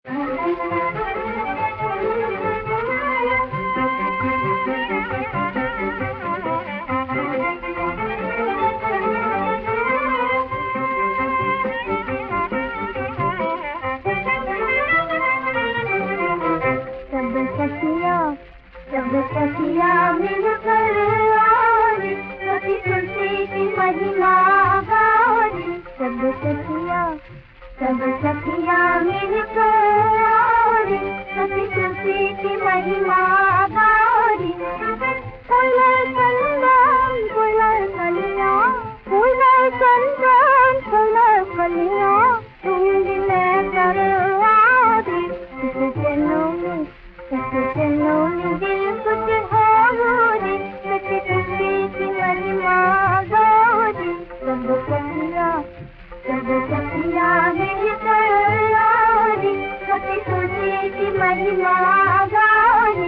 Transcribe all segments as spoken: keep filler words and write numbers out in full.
सब सखिया मिलकर आओ रे, सखी तुलसी की महिमा गाओ रे। सब सखिया सब सखिया मिलकर आओ रे, सखी तुलसी की महिमा गाओ रे। फूल चंदन फूल कलियां, फूल चंदन फूल कलियां, तुम लेकर आओ रे। इस चरणों में इस चरणों में दिल कुछ हो रे, सखी तुलसी की महिमा गाओ रे। सब सखिया सब सखिया मिलकर आओ रे, सखी तुलसी की महिमा गाओ रे।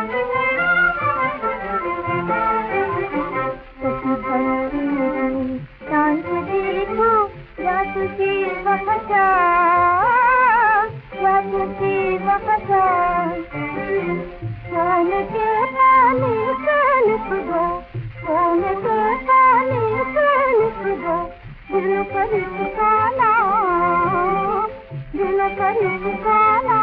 सखी भक्ति में शांत देखो, या तुझे बहका या तुझे बहका। कौन के पानी से लिख दो, कौन के पानी से लिख दो, दिल पर ठिकाना, दिल पर ठिकाना।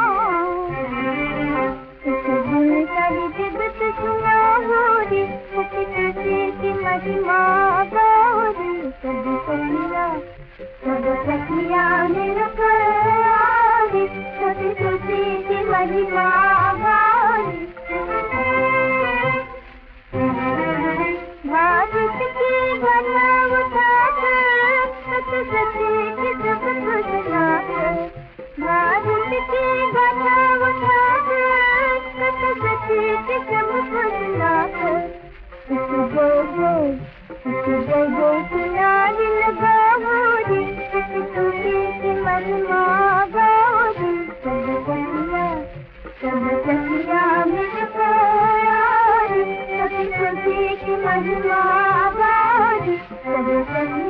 इस दिल सारी जगत सुना हो रे, सखी तुलसी की महिमा गाओ रे। सब सखिया सब सखिया मिलकर आओ रे, सखी तुलसी की महिमा गाओ रे। भारत की घटा उठाकर सत सखी की सब खुशलाकर, भारत की घटा उठाकर सत सखी की सब खुशलाकर। इस गो गो इस गो गो किनार लगाओ रे, सखी तुलसी की महिमा गाओ रे। सब सखिया सब सखिया मिलकर आओ रे, सखी तुलसी की महिमा गाओ रे। सब सखिया